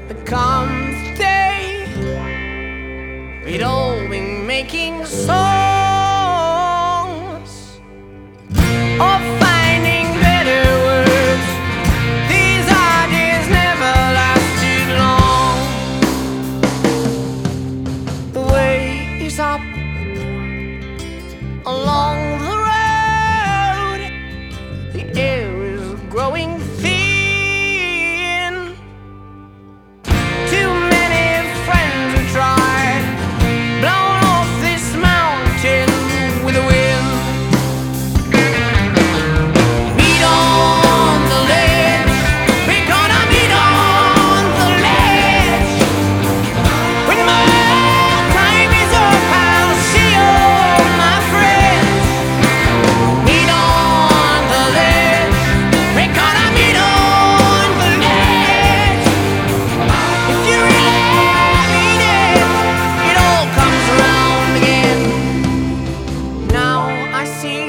There comes a day we'd all be making songs or finding better words. These ideas never lasted long. The way is up along the road. The air is growing thin. Too many friends have tried, blown off this mountain with the wind. Meet on the ledge, we're gonna meet on the ledge. When my time is up, I'll see all my friends. Meet on the ledge, we're gonna meet on the ledge. If you really mean it, it all comes around again. Now I see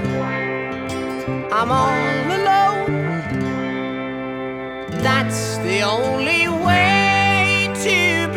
I'm all alone. That's the only way to